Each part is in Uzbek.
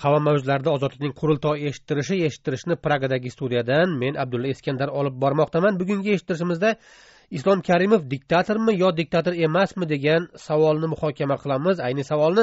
Havo mavjlarida ozodlikning qurultoy eshittirishni Pragadagi studiyadan men Abdulla Iskandar olib bormoqdaman. Bugungi eshittirishimizda Islom Karimov diktatormi yo diktator emasmi degan savolni muhokama qilamiz. Ayni savolni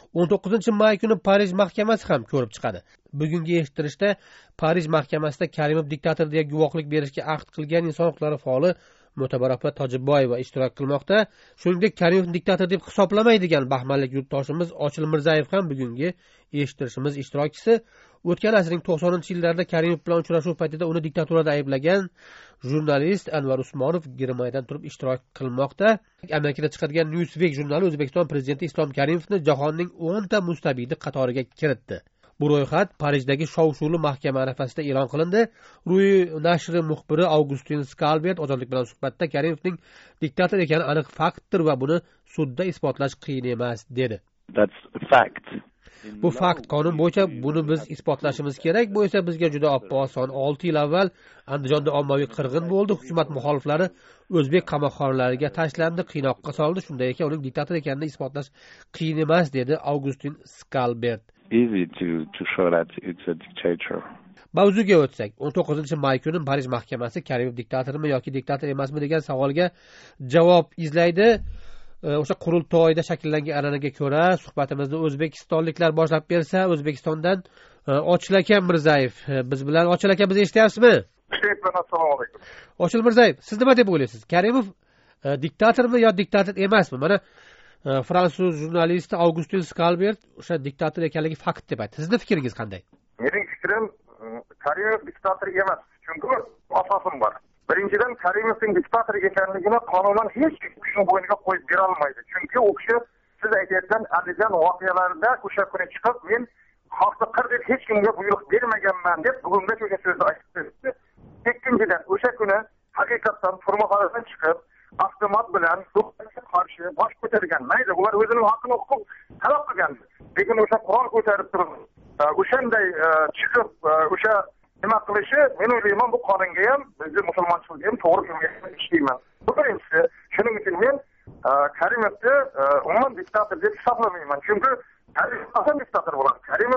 19-may kuni Parij mahkamasi ham ko'rib chiqadi. Bugungi eshittirishda Parij mahkamasida Karimov diktator deya guvohlik berishga ahd qilgan inson huquqlari faoli Mo'tabar opa Tojiboyeva ishtirok qilmoqda. Shuningdek, Karimov diktator deb hisoblamaydigan bahmanlik yurtdoshimiz Ochil Mirzayev ham bugungi eshittirishimiz ishtirokchisi. O'tgan asrning 90-yillarida Karimov bilan uchrashuv paytida uni diktaturada ayblagan jurnalist Anvar Usmonov Germaniyadan turib ishtirok qilmoqda. Amerikada chiqadigan Newsweek jurnali O'zbekiston prezidenti Islom Karimovni jahonning 10 ta mustabidi qatoriga kiritdi. Bu ro'yxat Parijdagi shov-shuvli mahkama arafasida e'lon qilindi. Ruy nashri muxbiri Augustin Skalbert ozodlik bilan suhbatda Karimovning diktator ekani aniq faktdir va buni sudda isbotlash qiyin emas dedi. That's a fact. Bu fakt, qonun bo'yicha buni biz isbotlashimiz kerak. Bu esa bizga juda oson. 6 yil avval Andijonda ommaviy qirg'in bo'ldi. Hukumat muxoliflari o'zbek qamoqxonalariga tashlandi, qiynoqqa soldi. Shunday ekan, uning diktator ekanini isbotlash qiyin emas dedi Augustin Skalbert. Easy to show that it's a dictator. Mavzuga o'tsak, 19-may kuni Parij mahkamasi Karimov diktatormi yoki diktator emasmi degan savolga javob izlaydi. O'sha qurultoyda shakllangan an'anaga ko'ra suhbatimizni o'zbekistonliklar boshlab bersa, O'zbekistondan Ochil aka Mirzayev biz bilan. Ochil aka, bizni eshityapsizmi? Assalomu alaykum. Ochil Mirzayev, siz nima deb o'ylaysiz? Karimov diktatormi yo diktator emasmi? Mana fransuz jurnalisti Augustin Skalbert o'sha diktator ekanligi fakt deb aytdi. Sizning fikringiz qanday? Mening fikrim, Karimov diktator emas. Chunki asosim bor. Birinchidan, Karimovning diktator ekanligini qonunan hech kim kuchni bo'yniga qo'yib bera olmaydi. Chunki u kishi siz aytayotgan Andijon voqealarida o'sha kuni chiqib, men xalqni qir deb hech kimga buyruq bermaganman deb bugungacha o'sha so'zni aytdi. Ikkinchidan, o'sha kuni haqiqatdan turmaxonadan chiqib, avtomat bilan hukumatga qarshi bosh ko'targan. Mayli, ular o'zining haqqini huquq talab qilgan. Lekin o'sha qurol ko'tarib turib, o'shanday chiqib, o'sha nima qilishi, men o'ylayman, bu qonunga ham, bizni musulmonchilikga ham to'g'ri kelmaydi ishlayman. Bu birinchisi. Shuning uchun men Karimovni umuman diktator deb hisoblamayman. Chunki Karimov qachon diktator bo'ladi? Karimov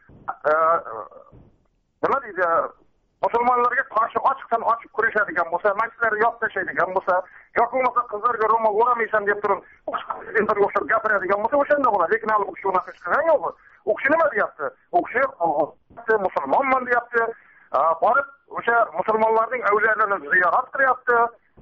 nima deydi? Musulmonlarga qarshi ochiqdan ochiq kurashadigan bo'lsa, masjidlarni yopib tashlaydigan bo'lsa, yoki bo'lmasa qizlarga ro'mol o'ramaysan deb turib, boshqa prezidentlarga o'xshab gapiradigan bo'lsa, o'shanda bo'ladi. Lekin hali u kishi unaqa ish qilgan yo'q. U kishi nima deyapti? U kishi musulmonman deyapti. Borib o'sha musulmonlarning avliyalarini ziyorat qilyapti.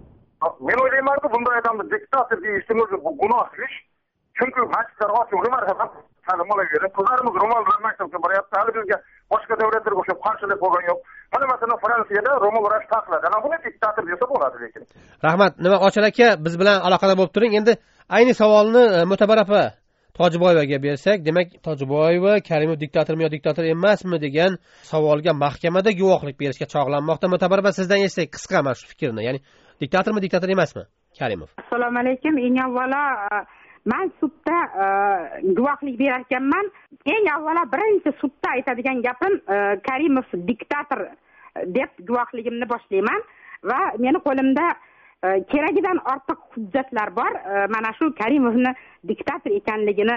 Men o'ylaymanki, bunday odamni diktator deyishning o'zi bu gunoh ish. Chunki masjidlar ochiq, marhamat, ta'lim olaveradi. Qizlarimiz ro'mol bilan maktabga boryapti. Hali bizga boshqa davlatlarga o'xshab qarshilik bo'lgan yo'q. Mana masalan Fransiyada ro'mol o'rash taqiqladi. Ana buni diktator desa bo'ladi lekin. Rahmat. Nima Ochil aka, biz bilan aloqada bo'lib turing. Endi ayni savolni Mo'tabar opa Tojiboyevaga bersak, demak Tojiboyeva Karimov diktatormi yo diktator emasmi degan savolga mahkamada guvohlik berishga chog'lanmoqda. Mo'tabar opa, sizdan eshitsak qisqa mana shu fikrni. Ya'ni diktatormi, diktator emasmi Karimov? Assalomu alaykum. Eng avvalo men sudda guvohlik berar ekanman. Eng avvalo birinchi sudda aytadigan gapim Karimov diktator deb guvohligimni boshlayman va meni qo'limda keragidan ortiq hujjatlar bor. Mana shu Karimovni diktator ekanligini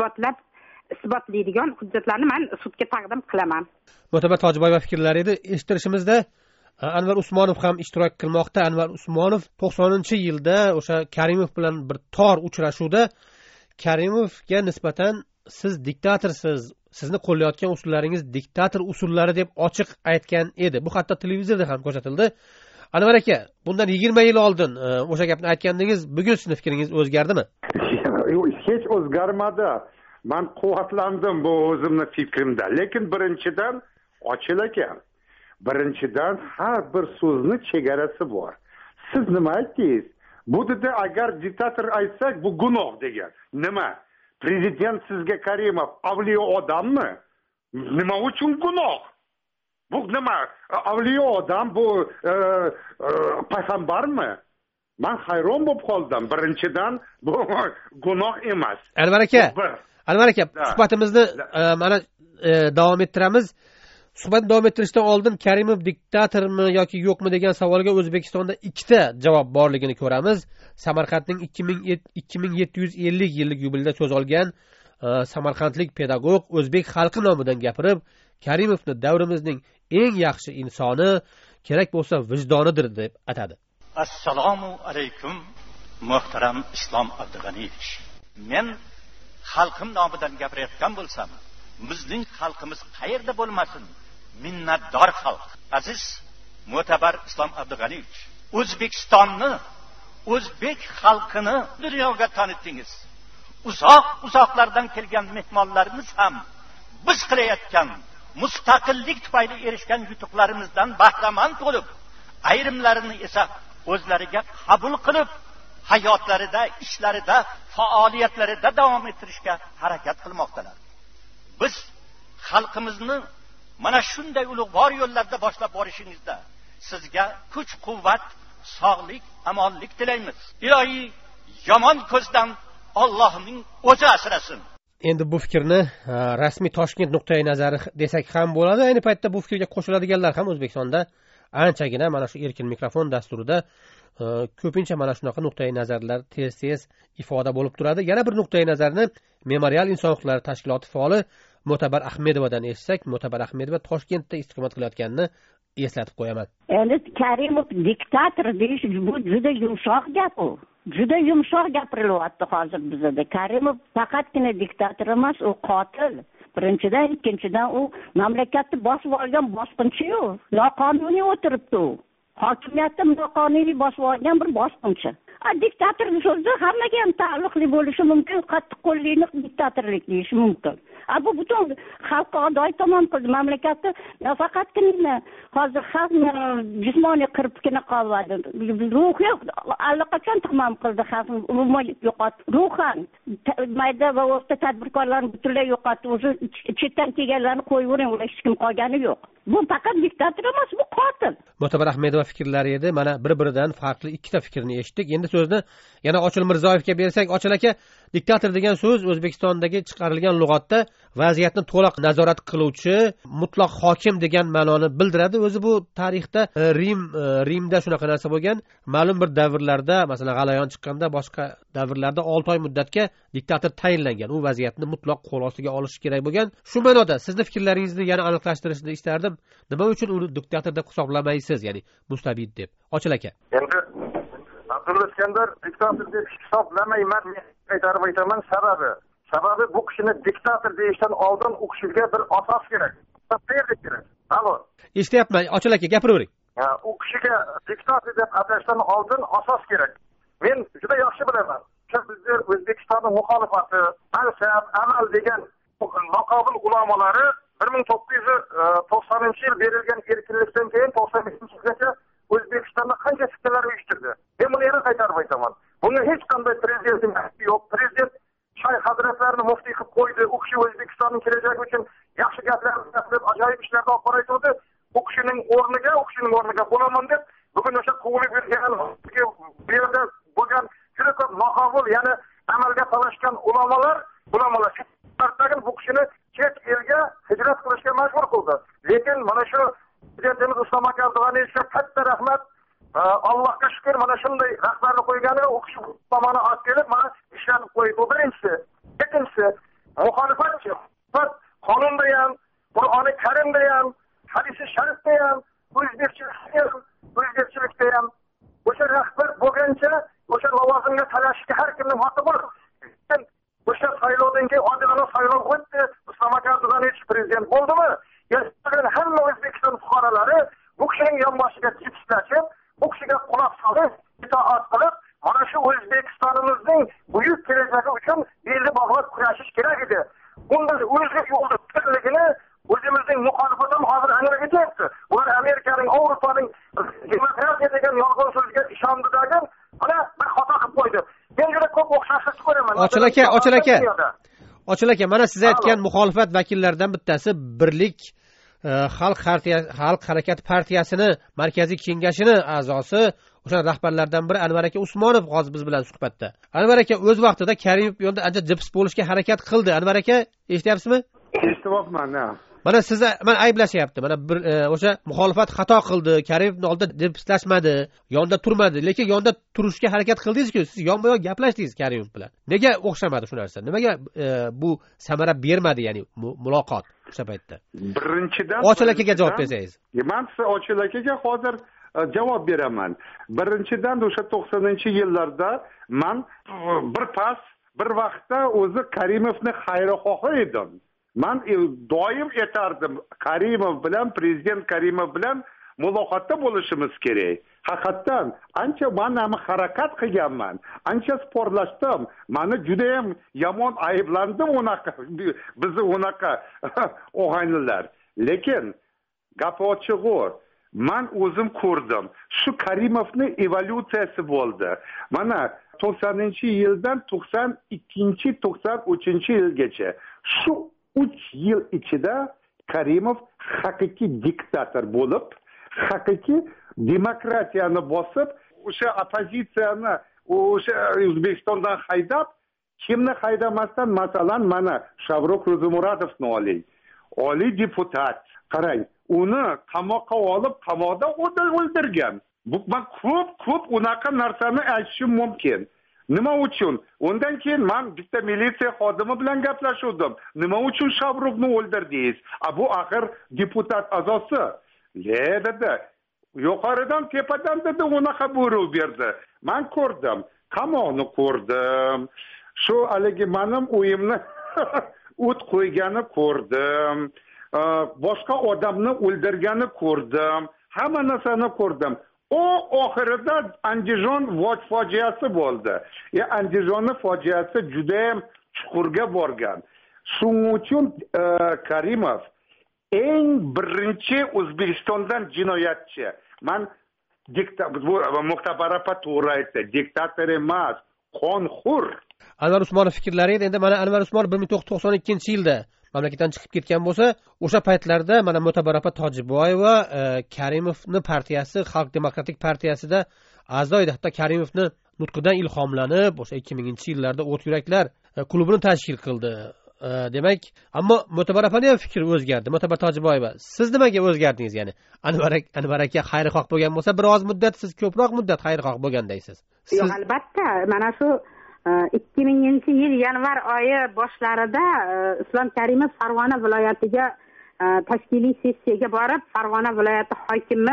isbotlaydigan hujjatlarni men sudga taqdim qilaman. Mo'tabar Tojiboyeva fikrlari edi. Eshittirishimizda Anvar Usmonov ham ishtirok qilmoqda. Anvar Usmonov 90-yilda o'sha Karimov bilan bir tor uchrashuvda Karimovga nisbatan siz diktatorsiz, sizni qo'llayotgan usullaringiz diktator usullari deb ochiq aytgan edi. Bu hatto televizorda ham ko'rsatildi. Anvar aka, bundan 20 yil oldin o'sha gapni aytgandingiz, bugun sizning fikringiz o'zgardimi? Hech o'zgarmadi. Men quvvatlandim bu o'zimning fikrimda. Lekin birinchidan Ochil aka, birinchidan har bir so'zning chegarasi bor. Siz nima aytdingiz? Bu dedi agar diktator aytsak bu gunoh degan. Nima? Prezident sizga Karimov avliyo odammi? Nima uchun gunoh? Bu nima? Avliyo odam bu payg'ambarmi? Men hayron bo'lib qoldim. Birinchidan bu gunoh emas. Anvar aka, suhbatimizni mana davom ettiramiz. Suhbat davom ettirishdan oldin Karimov diktatormi yoki yo'qmi degan savolga O'zbekistonda ikkita javob borligini ko'ramiz. Samarqandning 2750 yillik yubileyida so'z olgan samarqandlik pedagog o'zbek xalqi nomidan gapirib, Karimovni davrimizning eng yaxshi insoni, kerak bo'lsa vijdonidir deb atadi. Assalomu alaykum muhtaram Islom Abdug'aniyevich. Men xalqim nomidan gapirayotgan bo'lsam, bizning xalqimiz qayerda bo'lmasin, minnatdor xalq. Aziz mo'tabar Islom Abdug'aniyevich, O'zbekistonni, o'zbek xalqini dunyoga tanitdingiz. Uzoqlardan kelgan mehmonlarimiz ham biz qilayotgan mustaqillik tufayli erishgan yutuqlarimizdan bahramand bo'lib, ayrimlarini esa o'zlariga qabul qilib, hayotlarida, ishlarida, faoliyatlarida davom ettirishga harakat qilmoqdalar. Biz xalqimizni mana shunday ulug'vor yo'llarda boshlab borishingizda sizga kuch-quvvat, sog'lik, amonlik tilaymiz. Ilohiy yomon ko'zdan Allohning o'zi asrasin. Endi bu fikrni rasmiy Toshkent nuqtai nazari desak ham bo'ladi. Ayni paytda bu fikrga qo'shiladiganlar ham O'zbekistonda anchagina mana shu erkin mikrofon dasturida ko'pincha mana shunaqa nuqtai nazarlar tez ifoda bo'lib turadi. Yana bir nuqtai nazarni Memorial inson huquqlari tashkiloti faoli Mo'tabar Ahmedovadan eshitsak, Mo'tabar Ahmedova Toshkentda istiqomat qilayotganini eslatib qo'yaman. Endi Karimov diktator deyish bu juda yumshoq gap u. Juda yumshoq gapirilyapti hozir bizda. Karimov faqatgina diktator emas, u qotil. Birinchidan, ikkinchidan u mamlakatni bosib olgan bosqinchi-yu, noqonuniy o'tiribdi u. Hokimiyatni noqonuniy bosib olgan bir bosqinchi. Diktatorning so'zi hammaga ham taalluqli bo'lishi mumkin, qattiqqo'llikni diktatorlik deyish mumkin. Bu butun xalqqa odoy tomon qildi mamlakatni. Faqatgina hozir xalq jismoniy qiribgina qoladi. Ruhiy allaqachon tamom qildi xalqni, umuman yo'qotdi. Ruhan mayda va o'rta tadbirkorlarni butunlay yo'qotdi. O'zi chetdan kelganlarni qo'yib yuring, ular hech kim qolgani yo'q. Bu faqat diktator emas, bu qotil. Mo'tabar Ahmedova fikrlari edi. Mana bir-biridan farqli ikkita fikrni eshitdik. Endi so'zni yana Ochil Mirzoyevga bersak, Ochil aka, diktator degan so'z O'zbekistondagi chiqarilgan lug'atda vaziyatni to'liq nazorat qiluvchi, mutlaq hokim degan ma'noni bildiradi. O'zi bu tarixda Rimda shunaqa narsa bo'lgan. Ma'lum bir davrlarda, masalan, g'alayon chiqqanda, boshqa davrlarda 6 oy muddatga diktator tayinlangan. U vaziyatni mutlaq qo'l ostiga olishi kerak bo'lgan. Shu ma'noda sizni fikrlaringizni yana aniqlashtirishni istardim. Nima uchun uni diktator deb hisoblamaysiz, ya'ni mustabid deb? Ochil aka. Endi Abdulla Iskandar diktator deb hisoblamayman, men qaytarib aytaman. Sababi bu kishini diktator deyishdan oldin u kishiga bir asos kerak. Kerak. Alo. Eshityapman, Ochil aka, gapiravering. U kishiga diktator deb atashdan oldin asos kerak. Men juda yaxshi bilaman. Bizlar O'zbekistonning muxolifati, Al-Shab, Amal degan noqobil ulamolari 1990-yil berilgan erkinlikdan keyin 95-yilgacha O'zbekistonda qancha fikrlar uyushtirdi. Men buni yana qaytarib aytaman. Bunga hech qanday prezidentning haqqi yo'q. Prezident Shayx hazratlarini muftiy qilib qo'ydi. U kishi O'zbekistonning kelajagi uchun yaxshi gaplarni gapirib, ajoyib ishlarni olib borayotdi. U kishining o'rniga bo'laman deb bugun o'sha qo'yib bergan, bu yerda bo'lgan juda ko'p noqobil, ya'ni amalga talashgan ulamolar bu kishini chet elga hijrat qilishga majbur qildi. Lekin mana shu prezidentimiz Islom Abdug'aniyevga katta rahmat. Allohga shukr, mana shunday rahbarni qo'ygani, u kishi tomoni olib kelib, mana ishlarni qo'ydi. Bu birinchisi. Ikkinchisi, muxolifatchi. Qonunda ham, Qur'oni Karimda ham, hadisi sharifda ham, o'zbekchilikda ham o'sha rahbar bo'lgancha o'sha lavozimga talashishga har kimning haqqi bor. O'sha saylovdan keyin odilona saylov o'tdi. Islom Abdug'aniyevich prezident bo'ldimi? Hamma O'zbekiston fuqarolari bu kishining yonboshiga chiqishlashib, bu kishiga quloq solib, itoat qilib, mana shu O'zbekistonimizning buyuk kelajagi uchun belli bog'lab kurashish kerak edi. Bundan o'zga yo'lda birligini o'zimizning muxolifatim hozir anglamayapti. Ular Amerikaning, Avropaning demokratiya degan yolg'on so'ziga ishondidagi mana bir xato qilib qo'ydi. Men juda ko'p o'xshashlik ko'raman. Ochil aka, mana siz aytgan muxolifat vakillaridan bittasi Birlik xalq harakati partiyasini markaziy kengashining a'zosi, o'sha rahbarlardan biri Anvar aka Usmonov hozir biz bilan suhbatda. Anvar aka o'z vaqtida Karimov yo'lda ancha jips bo'lishga harakat qildi. Anvar aka, eshityapsizmi? Eshityapman. mana sizni mana ayblashyapti. Mana bir o'sha muxolifat xato qildi, Karimovni oldida deb ishlashmadi, yonida turmadi, lekin yonida turishga harakat qildingiz-ku, siz yonma-yon gaplashdingiz Karimov bilan. Nega o'xshamadi shu narsa? Nimaga bu samara bermadi, ya'ni muloqot o'sha paytda? Birinchidan Ochil akaga javob bersangiz. Men siz Ochil akaga hozir javob beraman. Birinchidan o'sha 90-yillarda men bir vaqtda o'zi Karimovni xayrixohi edim. Men doim aytardim, Karimov bilan, prezident Karimov bilan muloqotda bo'lishimiz kerak. Haqiqatan ancha men ham harakat qilganman, ancha sporlashdim. Meni juda ham yomon ayblandim unaqa, bizni unaqa o'g'aynilar. Lekin gap ochig'i, men o'zim ko'rdim. Shu Karimovni evolyutsiyasi bo'ldi. Mana 90-yildan 92-93-yilgacha shu 3 yil ichida Karimov haqiqiy diktator bo'lib, haqiqiy demokratiyani bosib, o'sha opozitsiyani o'sha O'zbekistondan haydab, kimni haydamasdan, masalan, mana Shavrok Ro'zimurodovni oling. Oliy deputat, qarang, uni qamoqqa olib, qamoqda o'ldirgan. Bu men ko'p unaqa narsani aytishim mumkin. Nima uchun? Undan keyin men bitta militsiya xodimi bilan gaplashuvdim. Nima uchun Shavrokni o'ldirdingiz? Bu axir deputat a'zosi. Dedi. Yuqoridan tepadan dedi unaqa buyruq berdi. Men ko'rdim, qamoqni ko'rdim. Shu haligi mening uyimni o't qo'ygani ko'rdim. Boshqa odamni o'ldirgani ko'rdim. Hamma narsani ko'rdim. O oxirida Andijon fojiasi bo'ldi. Andijonning fojiasi juda ham chuqurga borgan. Shuning uchun Karimov eng birinchi O'zbekistondan jinoyatchi. Men Muxtabar opa to'g'ri aytdi, diktator emas, qonxo'r. Anvar Usmonov fikrlari edi. Endi mana Anvar Usmonov 1992-yilda mamlakatdan chiqib ketgan bo'lsa, o'sha paytlarda mana Muxtabar opa Tojiboyeva Karimovning partiyasi, Xalq demokratik partiyasida a'zo edi. Hatto Karimovning nutqidan ilhomlanib, o'sha 2000-yillarda O't yuraklar klubini tashkil qildi. Demak, ammo Muxtabar opaning ham fikri o'zgardi. Muxtabar Tojiboyeva, siz nimaga o'zgardingiz, ya'ni? Anvar aka xayrixoh bo'lgan bo'lsa, biroz muddat, siz ko'proq muddat xayrixoh bo'lgandaysiz. Yo'q, albatta, mana shu 2000-yil yanvar oyi boshlarida Islom Karimov Farg'ona viloyatiga tashkiliy sessiyaga borib, Farg'ona viloyati hokimi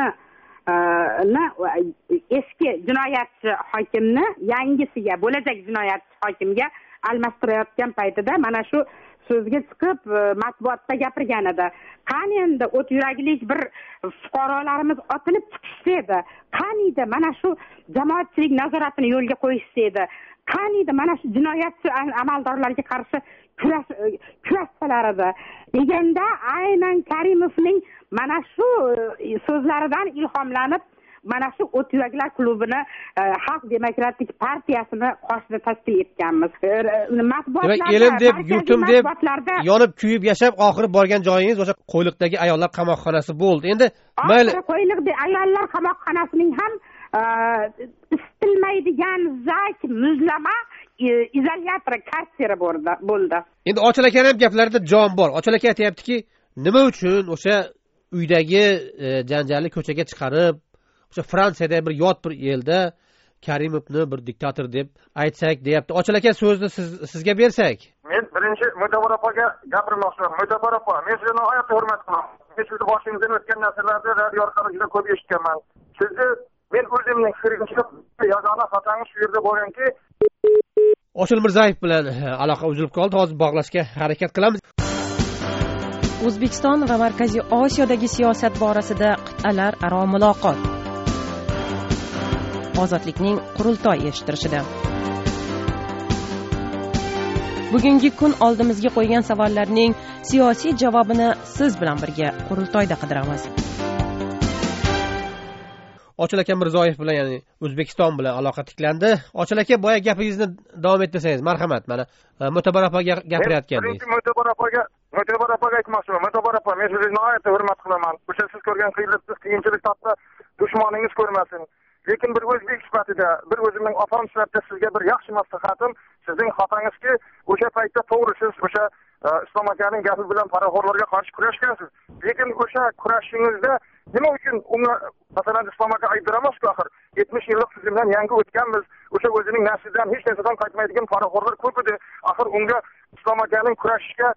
eski jinoyatchi hokimni yangisiga, bo'lajak jinoyatchi hokimga almashtirayotgan paytida mana shu so'zga chiqib matbuotda gapirgan edi. Qani endi o't yuraklik bir fuqarolarimiz otilib chiqishsa edi. Qani edi mana shu jamoatchilik nazoratini yo'lga qo'yishsa edi. Qani edi mana shu jinoyatchi amaldorlarga qarshi kurashsalar edi. Deganda aynan Karimovning mana shu so'zlaridan ilhomlanib mana shu O't yuraklar klubini Xalq demokratik partiyasini qoshida tashkil etganmiz. Demak, elim deb, yurtim deb yonib kuyib yashab, oxiri borgan joyingiz o'sha Qo'yliqdagi ayollar qamoqxonasi bo'ldi. Endi mayli, Qo'yliqdagi ayollar qamoqxonasining ham istilmaydigan zak muzlama izolyatori karseri bo'ldi. Endi Ochil akaning ham gaplarida jon bor. Ochil aka aytayaptiki, nima uchun o'sha uydagi janjalni ko'chaga chiqarib, o'sha Fransiyada bir yot bir elda Karimovni bir diktator deb aytsak deyapti. Ochil aka, so'zni sizga bersak. Men birinchi Muxtabar opaga gapirmoqchiman. Muxtabar opa, men sizni nihoyatda hurmat qilaman. Men sizni boshingizdan o'tgan narsalarni radio orqali juda ko'p eshitganman. Sizni men o'zimning fikrimcha yagona xotangiz shu yerda bo'lganki, Ochil Mirzayev bilan aloqa uzilib qoldi. Hozir bog'lashga harakat qilamiz. O'zbekiston va Markaziy Osiyodagi siyosat borasida qit'alar aro muloqot. Ozodlikning qurultoy eshittirishida. Bugungi kun oldimizga qo'ygan savollarning siyosiy javobini siz bilan birga qurultoyda qidiramiz. Ochil aka Mirzayev bilan, ya'ni O'zbekiston bilan aloqa tiklandi. Ochil aka, boya gapingizni davom ettirsangiz, marhamat. Mana Muxtabar opaga gapirayotgandingiz. Muxtabar opaga aytmoqchiman. Muxtabar opa, men sizni nihoyatda hurmat qilaman. O'sha siz ko'rgan qiyinchilik topda dushmaningiz ko'rmasin. lekin bir o'zbek sifatida, bir o'zimning otam sifatida sizga bir yaxshi maslahatim, sizning xatongizki, o'sha paytda to'g'ri siz o'sha Islom akaning gapi bilan poraxo'rlarga qarshi kurashgansiz. Lekin o'sha kurashingizda nima uchun unga masalan Islom aka aybdiramas-ku axir 70 yillik tizimdan yangi o'tganmiz. O'sha o'zining naslidan hech narsadan qaytmaydigan poraxo'rlar ko'p edi. Axir unga Islom akaning kurashishga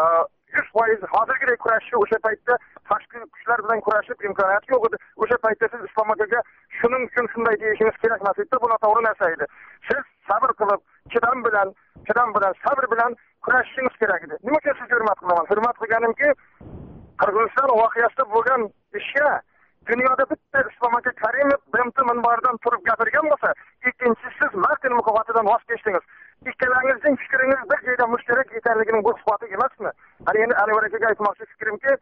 100% hozirgidek kurashishga o'sha paytda tashqi kuchlar bilan kurashib imkoniyati yo'q edi. O'sha paytda siz Islom akaga shuning uchun shunday deyishingiz kerak emas edi. Bu noto'g'ri narsa edi. Siz sabr qilib, chidam bilan, sabr bilan kurashishingiz kerak edi. Nima uchun sizga hurmat qilaman? Hurmat qilganimki, Qirg'iziston voqeasida bo'lgan ishga dunyoda bitta Islom aka Karimov BMT minbaridan turib gapirgan bo'lsa, ikkinchisi siz Martin mukofotidan voz kechdingiz. Ikkalangizning fikringiz bir joyda mushtarak ekanligining bu isboti emasmi? Hali endi Anvar akaga aytmoqchi fikrimki,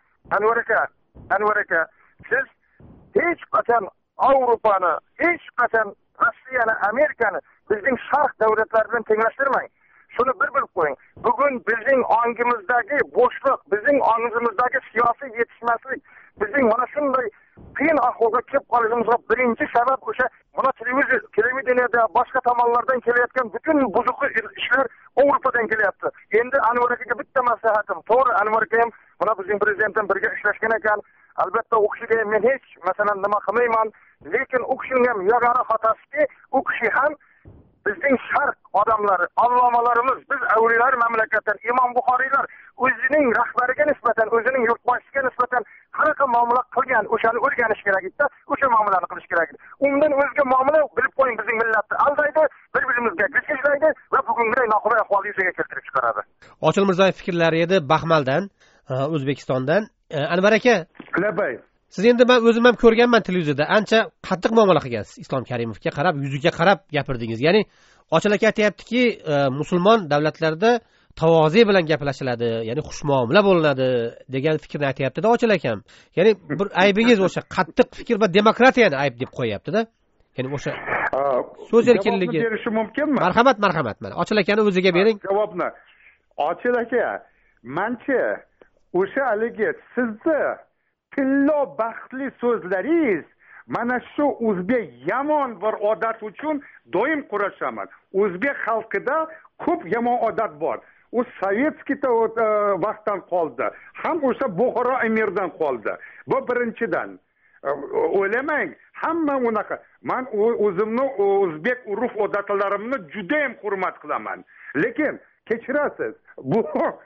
Anvar aka, siz hech qachon Avrupani, hech qachon Rossiyani, Amerikani bizning sharq davlatlari bilan tenglashtirmang. Shuni bir bilib qo'ying. Bugun bizning ongimizdagi bo'shliq, bizning ongimizdagi siyosiy yetishmaslik, bizning mana shunday qiyin ahvolga kelib qolishimizga birinchi sabab o'sha mana televideniyada boshqa tomonlardan kelayotgan butun buzuq ishlar Avropadan kelyapti. Endi Anvar akaga bitta maslahatim, to'g'ri Anvar aka ham mana bizning prezident bilan birga ishlashgan ekan. Albatta u kishiga men hech masalan nima qilmayman, lekin u kishining ham yagona xatosiki, u kishi ham bizning sharq odamlari, allomalarimiz, biz avliyolar mamlakatdan Imom Buxoriylar o'zining rahbariga nisbatan, o'zining yurtboshisiga nisbatan qanaqa muomala qilgan, o'shani o'rganish kerak edi, o'sha muomalani qilish kerak edi. Undan o'zga muomala bilib qo'ying, bizning millatni aldaydi, bir-birimizga g'ishg'ishlaydi va bugungi noqulay ahvolni yuzaga keltirib chiqaradi. Ochil Mirzoyev fikrlari edi Baxmaldan, O'zbekistondan. Anvar aka, Qilabay. siz endi men o'zim ham ko'rganman televizorda, ancha qattiq muomala qilgansiz. Islom Karimovga qarab, yuziga qarab gapirdingiz. Ya'ni Ochil aka aytayaptiki, musulmon davlatlarda tavoze bilan gaplashiladi, ya'ni xushmuomala bo'linadi degan fikrni aytayapti-da Ochil akam. Ya'ni bir aybingiz o'sha qattiq fikr va demokratiyani ayb deb qo'yapti-da. Ya'ni o'sha so'z erkinligi. Javob berishi mumkinmi? Marhamat. Mana Ochil akani o'ziga bering. Javobni. Ochil aka, mencha o'sha haligi sizni tillo baxtli so'zlaringiz mana shu o'zbek yomon bir odat uchun doim kurashaman. O'zbek xalqida ko'p yomon odat bor. U sovetskiy vaqtdan qoldi. Ham o'sha Buxoro amirdan qoldi. Bu birinchidan. O'ylamang, hamma unaqa. Men o'zimni o'zbek urf-odatlarimni juda ham hurmat qilaman. Lekin kechirasiz, bu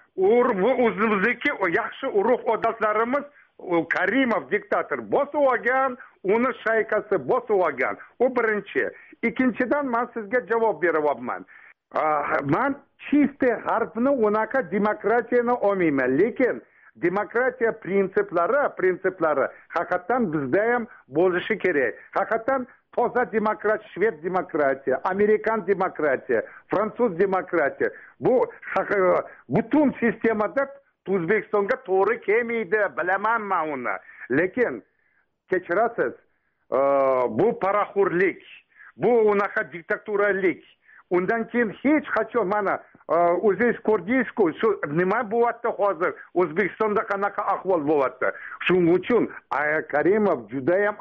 o'zimizdagi yaxshi urf-odatlarimiz Karimov diktator bosib olgan, uni shaykasi bosib olgan. U birinchi. Ikkinchidan men sizga javob beryapman. Men chiste harfni unaqa demokratiyani olmayman, lekin demokratiya prinsiplari haqiqatan bizda ham bo'lishi kerak. Haqiqatan toza demokratiya, shved demokratiya, amerikan demokratiya, fransuz demokratiya. Bu butun sistemada O'zbekistonga to'g'ri kelmaydi, bilaman men uni. Lekin kechirasiz, bu paraxo'rlik, bu unaqa diktaturalik. Undan keyin hech qachon mana o'zingiz ko'rdingiz-ku, shu nima bo'lyapti hozir O'zbekistonda qanaqa ahvol bo'lyapti. Shuning uchun Karimov juda ham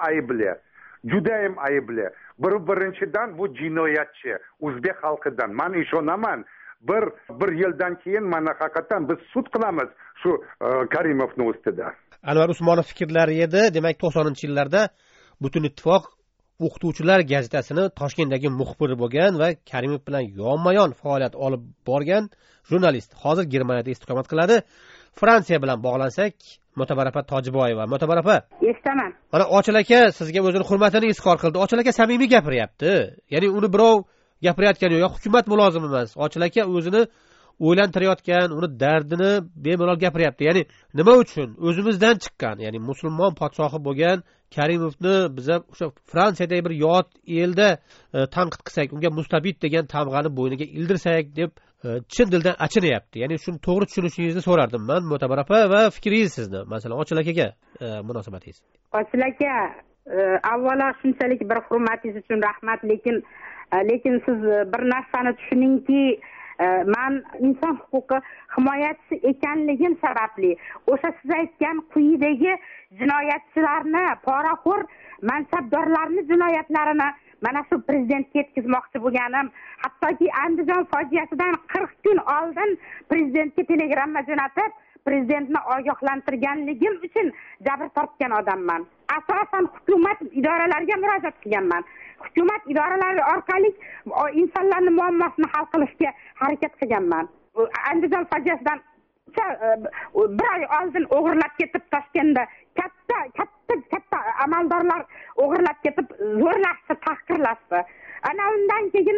aybli. Birinchidan bu jinoyatchi o'zbek xalqidan. Men ishonaman. Bir yildan keyin mana haqiqatan biz sud qilamiz shu Karimovning ustida. Anvar Usmonov fikrlari edi. Demak, 90-yillarda Butun ittifoq o'qituvchilar gazetasini Toshkentdagi muxbiri bo'lgan va Karimov bilan yonma-yon faoliyat olib borgan jurnalist. Hozir Germaniyada istiqomat qiladi. Fransiya bilan bog'lansak, Motabarapa Tojiboyeva. Motabarapa. Eshitaman. Mana Ochil aka sizga o'zining hurmatini izhor qildi. Ochil aka samimiy gapiryapti. Ya'ni uni birov gapirayotgani yo'q, hukumat mulozimi emas. Ochil aka o'zini o'ylantirayotgan, uni dardini bemalol gapiryapti. Ya'ni nima uchun o'zimizdan chiqqan, ya'ni musulmon podshohi bo'lgan Karimovni biz o'sha Fransiyadagi bir yot elda tanqid qilsak, unga mustabid degan tamg'ani bo'yniga ildirsak deb chin dildan achinyapti. Ya'ni shuni to'g'ri tushunishingizni so'rardim men Motabarapa va fikringiz sizni, masalan Ochil akaga munosabatingiz. Ochil aka, avvalo shunchalik bir hurmatingiz uchun rahmat, lekin siz bir narsani tushuningki, men inson huquqi himoyachisi ekanligim sababli o'sha siz aytgan quyidagi jinoyatchilarni, poraxo'r mansabdorlarni jinoyatlarini mana shu prezidentga yetkazmoqchi bo'lganim, hattoki Andijon fojiasidan 40 kun oldin prezidentga telegramma jo'natib, prezidentni ogohlantirganligim uchun jabr tortgan odamman. Asosan hukumat idoralariga murojaat qilganman. Hukumat idoralari orqali insonlarning muammosini hal qilishga harakat qilganman. Andijon fojiasidan bir oy oldin o'g'irlab ketib Toshkentda katta amaldorlar o'g'irlab ketib zo'rlashdi, tahqirlashdi. Ana undan keyin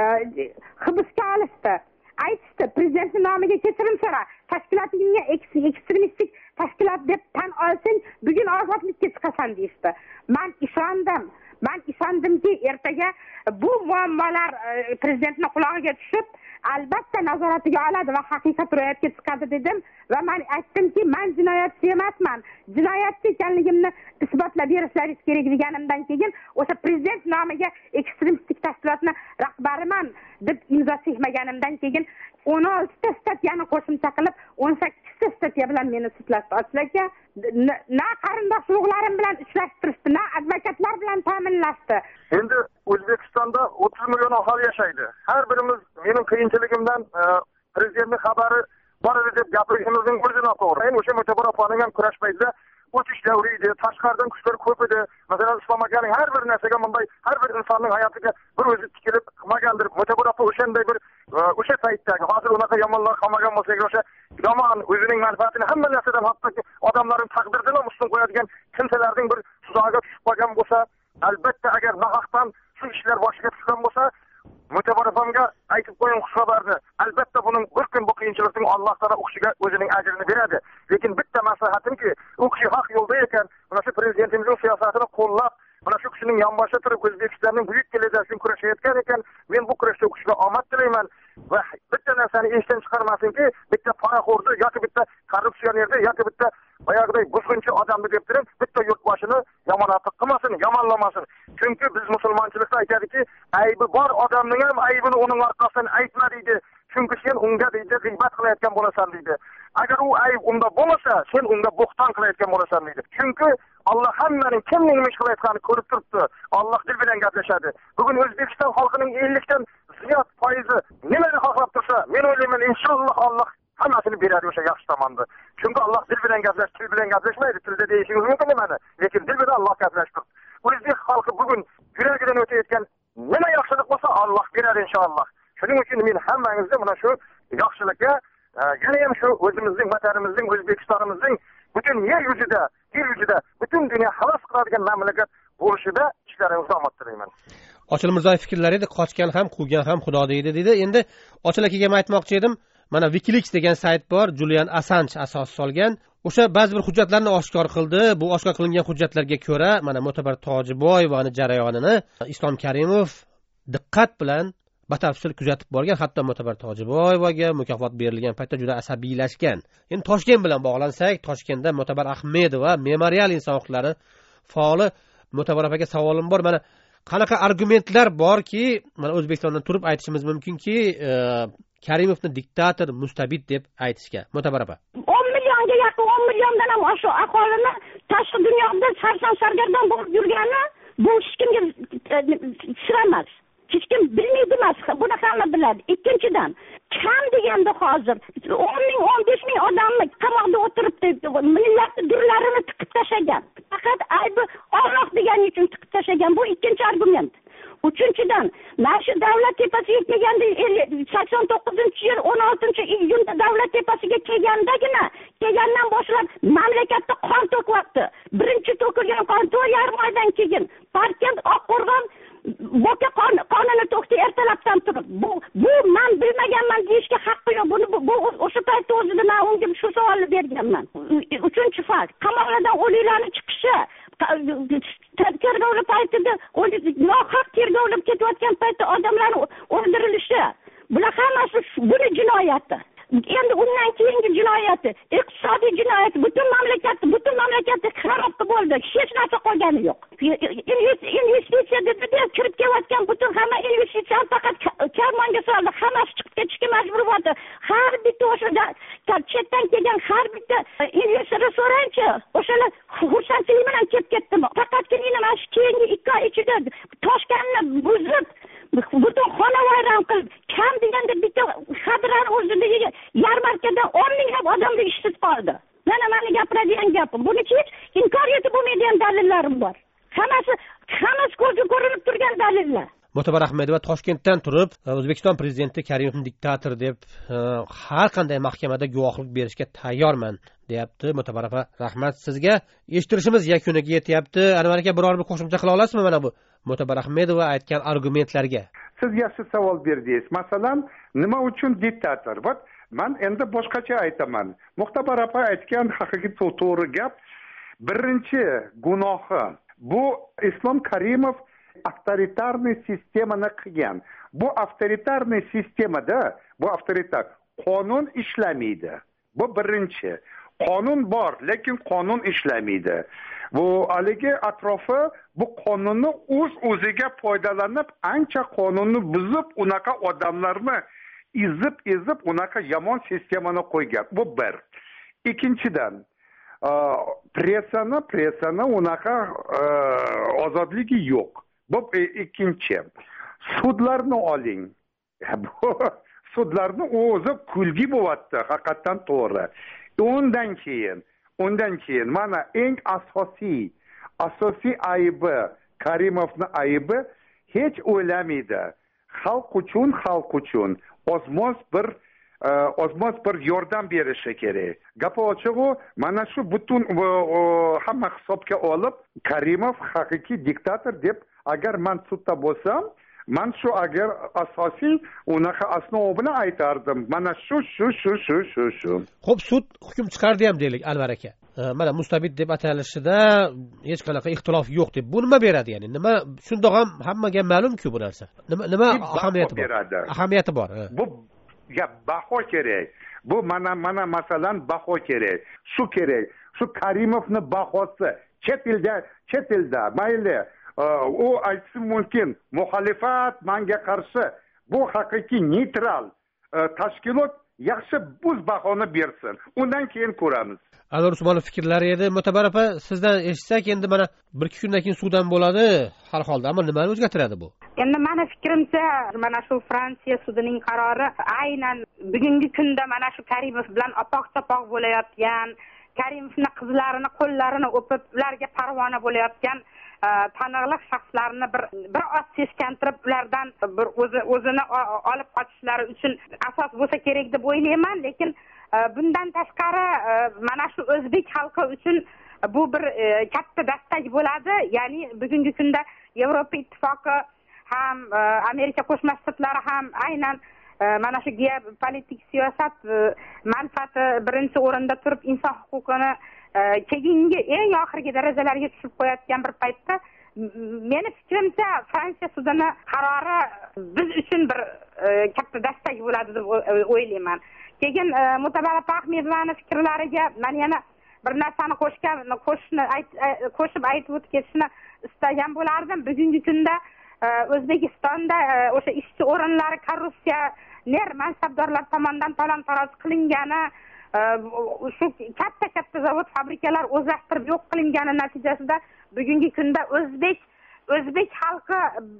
hibsga olishdi. Aytishdi, prezidentning nomiga kechirim so'ra, tashkilotingga ekstremistik tashkilot deb tan olsang, bugun ozodlikka chiqasan deyishdi. Men ishondimki, ertaga bu muammolar prezidentning qulog'iga tushib, albatta nazoratiga oladi va haqiqat ro'yobga chiqadi dedim va men aytdimki, men jinoyatchi emasman. Jinoyatchi ekanligimni isbotlab berishlaringiz kerak deganimdan keyin o'sha prezident nomiga ekstremistik tashkilotni rahbariman deb imzo chekmaganimdan keyin 16 ta statyani qo'shimcha qilib 18 ta statya bilan meni sudlashdi. Ochlarga na qarindosh urug'larim bilan ishlashtirishdi, na advokatlar bilan ta'minlashdi. Endi O'zbekistonda 30 million aholi yashaydi. Har birimiz mening qiyinchiligimdan prezidentning xabari bor edi deb gapirishimizning o'zi noto'g'ri. Men o'sha Mo'tabar opaning ham kurashmaydi. O'tish davri edi, tashqaridan kuchlar ko'p edi. Masalan, Islom akaning har bir narsaga bunday har bir insonning hayotiga bir o'zi tikilib qilmagandir. Mo'tabar opa o'shanday bir o'sha paytdagi hozir unaqa yomonlar qolmagan bo'lsa, o'sha yomon o'zining manfaatini hamma narsadan, hattoki odamlarning taqdirini ustun qo'yadigan kimsalarning bir tuzog'iga tushib qolgan bo'lsa, albatta agar nahaqdan shu ishlar boshiga tushgan bo'lsa, Mo'tabar opamga aytib qo'ying xushxabarni. Albatta buning bir kun bu qiyinchilikning Alloh taolo u kishiga o'zining ajrini beradi. Lekin bitta maslahatimki, u kishi haq yo'lda ekan, mana shu prezidentimizning siyosatini qo'llab, mana shu kishining yonboshida turib O'zbekistonning buyuk kelajagi uchun kurashayotgan ekan, men bu kurashda u kishiga omad tilayman va bitta narsani esdan chiqarmasinki, bitta poraxo'rni yoki bitta korrupsionerni yoki bitta boyagiday buzg'unchi odamni deb turib, bitta yurtboshini yomonotib qilmasin, yomonlamasin. Chunki biz musulmonchilikda aytadiki, aybi bor odamning ham aybini uning orqasidan aytma deydi. Chunki sen unga deydi g'iybat qilayotgan bo'lasan deydi. Agar u ayb unda bo'lmasa, sen unga bo'xton qilayotgan bo'lasan deydi. Chunki Alloh hammaning kimning nima qilayotganini ko'rib turibdi. Alloh dil bilan gaplashadi. Bugun O'zbekiston xalqining 50 dan ziyod foizi nimani xohlab tursa, men o'ylayman, inshaalloh Alloh hammasini beradi o'sha yaxshi tomonda. Chunki Alloh dil bilan gaplashadi, til bilan gaplashmaydi. Tilda deyishingiz mumkin nimani, lekin dil bilan Alloh gaplashadi. O'zbek xalqi bugun yuragidan o'tayotgan nima yaxshilik bo'lsa, Alloh beradi inshaalloh. Shuning uchun men hammangizni mana shu yaxshilikka, yana ham shu o'zimizning vatanimizning, O'zbekistonimizning butun yer yuzida butun dunyo havas qiladigan mamlakat bo'lishida ishlaringizni omad tilayman. Ochil Mirzoyev fikrlari edi, qochgan ham, quvgan ham Xudo deydi dedi. Endi Ochil akaga aytmoqchi edim, mana Wikileaks degan sayt bor, Julian Assange asos solgan. O'sha ba'zi bir hujjatlarni oshkor qildi. Bu oshkor qilingan hujjatlarga ko'ra, mana Mo'tabar Tojiboyevaning jarayonini Islom Karimov diqqat bilan batafsil kuzatib borgan, hatto Mo'tabar Tojiboyevaga mukofot berilgan paytda juda asabiylashgan. Endi Toshkent bilan bog'lansak, Toshkentda Mo'tabar Ahmedova, memorial inson huquqlari faoli Mo'tabar opaga savolim bor. Mana qanaqa argumentlar borki, mana O'zbekistondan turib aytishimiz mumkinki, Karimovni diktator, mustabid deb aytishga. Mo'tabar opa. 10 millionga yaqin, 10 milliondan ham oshiq aholini tashqi dunyoda sarson-sargardon bo'lib yurgani bu hech kimga sir emas. Hech kim bilmaydi emas, buni hamma biladi. Ikkinchidan, kam deganda hozir 10 ming, 15 ming odamni qamoqda o'tiribdi, millat durlarini tiqib tashlagan. Faqat aybi Alloh degani uchun tiqib tashlagan. Bu ikkinchi argument. Uchinchidan, mana shu davlat tepasiga kelganda 89-yil 16-iyunda davlat tepasiga kelgandan boshlab mamlakatda qon to'kyapti. Birinchi to'kilgan qon 4,5 oydan keyin Parkent, Oqqo'rg'on boka qonini to'kdi ertalabdan turib. Bu men bilmaganman deyishga haqqi yo'q. Bu o'sha paytda o'zida men unga shu savolni berganman. Uchinchi fakt, qamoqlardan o'liklarni chiqishi, tergovlar paytida nohaq tergovlar ketayotgan paytda odamlarni o'ldirilishi. Bular hammasi buni jinoyati. Endi undan keyingi jinoyati, iqtisodiy jinoyat, butun mamlakatni xarob bo'ldi. Hech narsa qolgani yo'q. Investitsiya deb kirib kelayotgan butun hamma investitsiya faqat karmonga soldi. Hammasi chiqib ketishga majbur bo'ldi. Har bitta o'shada chetdan kelgan har bitta investorga so'rangchi, o'shalar xursandchilik bilan kelib ketdimi? Faqatgina mana shu mo'tabar ahmedova toshkentdan turib o'zbekiston prezidenti karimovni diktator deb har qanday mahkamada guvohlik berishga tayyorman deyapti. mo'tabar opa, rahmat sizga. eshittirishimiz yakuniga yetyapti. Anvar aka, biror bir qo'shimcha qila olasizmi mana bu mo'tabar ahmedova aytgan argumentlarga? Siz yaxshi savol berdingiz. Masalan, nima uchun diktator? Man endi boshqacha aytaman. Muxtabar opa aytgan haqiqiy to'g'ri gap. Birinchi gunohi bu Islom Karimov avtoritarniy sistemani qilgan. Bu avtoritarniy sistemada qonun ishlamaydi. Bu birinchi. Qonun bor, lekin qonun ishlamaydi. Bu haligi atrofi bu qonunni o'ziga foydalanib, ancha qonunni buzib, unaqa odamlarni ezib unaqa yomon sistemani qo'ygan. Bu bir. Ikkinchidan, pressani unaqa ozodligi yo'q. Bu ikkinchi. Sudlarni oling. Sudlarni o'zi kulgi bo'lyapti, haqiqatan to'g'ri. Undan keyin mana eng asosiy aybi, Karimovning aybi hech o'ylamaydi. Xalq uchun ozmoz bir yordam berishi kerak. Gap ochig'i, mana shu butun hamma hisobga olib, Karimov haqiqiy diktator deb agar men sudda bo'lsam, man shu agar asosiy unaqa asnov bilan aytardim. Mana shu. Xo'p, sud hukm chiqardi ham deylik, Anvar aka. Mana mustabid deb atalishida hech qanaqa ixtilof yo'q deb. Bu nima beradi ya'ni? Nima shundoq ham hammaga ma'lum-ku bu narsa. Nima ahamiyati bor? Ahamiyati bor. Bu baho kerak. Bu mana masalan baho kerak. Shu kerak. Shu Karimovning bahosi chet elda mayli u aytsa mumkin muxolifat menga qarshi, bu haqiqiy neytral tashkilot yaxshi buz bahoni bersin, undan keyin ko'ramiz. Anvar Usmonov fikrlari edi. Mo'tabar opa, sizdan eshitsak endi mana 1-2 kundan keyin suddan bo'ladi har holda, ammo nimani o'zgartiradi bu? Endi meni fikrimcha mana shu Fransiya sudining qarori aynan bugungi kunda mana shu Karimov bilan opoq-chapoq bo'layotgan, Karimovning qizlarini qo'llarini o'pib ularga parvona bo'layotgan taniqli shaxslarni bir oz seskantirib ulardan bir o'zini olib qochishlari uchun asos bo'lsa kerak deb o'ylayman. Lekin bundan tashqari mana shu o'zbek xalqi uchun bu bir katta dastak bo'ladi. Ya'ni bugungi kunda Yevropa ittifoqi ham Amerika Qo'shma Shtatlari ham aynan mana shu geopolitik siyosat manfaati birinchi o'rinda turib inson huquqini keyingi eng oxirgi darajalarga tushib qo'yayotgan bir paytda meni fikrimcha Fransiya sudini qarori biz uchun bir katta dastak bo'ladi deb o'ylayman. Keyin Mo'tabar Ahmedovaning fikrlariga men yana bir narsani qo'shib aytib o'tishni istagan bo'lardim. Bugungi kunda O'zbekistonda o'sha ishchi o'rinlari korrupsioner mansabdorlar tomonidan talon-taroj qilingani, shu katta zavod fabrikalar o'zlashtirib yo'q qilingani natijasida bugungi kunda o'zbek xalqi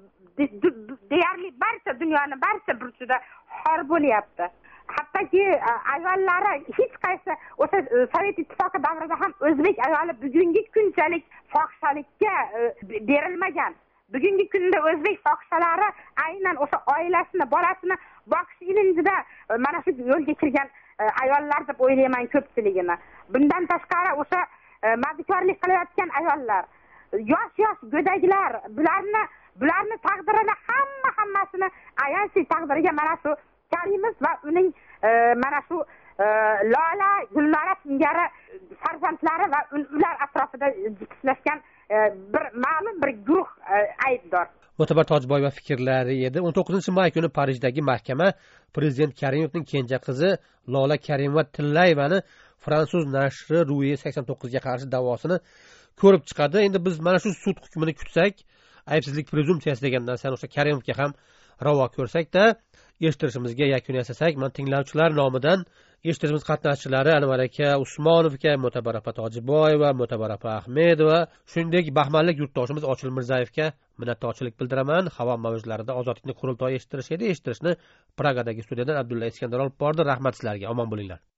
deyarli dunyoning barcha burchida xor bo'lyapti. Hattoki ayollari hech qaysi o'sha Sovet ittifoqi davrida ham o'zbek ayoli bugungi kunchalik fohishalikka berilmagan. Bugungi kunda o'zbek fohishalari aynan o'sha oilasini, bolasini boqish ilinjida mana shu yo'lga kirgan ayollar deb o'ylayman ko'pchiligini. Bundan tashqari o'sha mardikorlik qilayotgan ayollar, yosh go'daklar, bularni taqdirini hammasini ayanchli taqdiriga mana shu Karimov va uning mana shu Lola, Gulnora singari farzandlari va ular atrofida jikslashgan ma'lum bir guruh aybdor. Mo'tabar Tojboyeva fikrlari edi. 19-may kuni Parijdagi mahkama prezident Karimovning kenja qizi Lola Karimova-Tillayevani fransuz nashri Rue 89 ga qarshi da'vosini ko'rib chiqadi. Endi biz mana shu sud hukmini kutsak, aybsizlik prezumpsiyasi degandan so'ng o'sha Karimovga ham ravo ko'rsak-da, eshittirishimizga yakun yasasak, men tinglovchilar nomidan eshittirishimiz qatnashchilari Anvar aka Usmonovga, Mo'tabar opa Tojboyeva, Mo'tabar opa Ahmedova, shuningdek Baxmallik yurtdoshimiz Ochil Mirzayevga minnatdorchilik bildiraman. Havo mavjlarida ozodlikni qurultoyi eshittirishni Pragadagi studiyadan Abdulla Iskandar olib bordi. Rahmat sizlarga. Omon bo'linglar.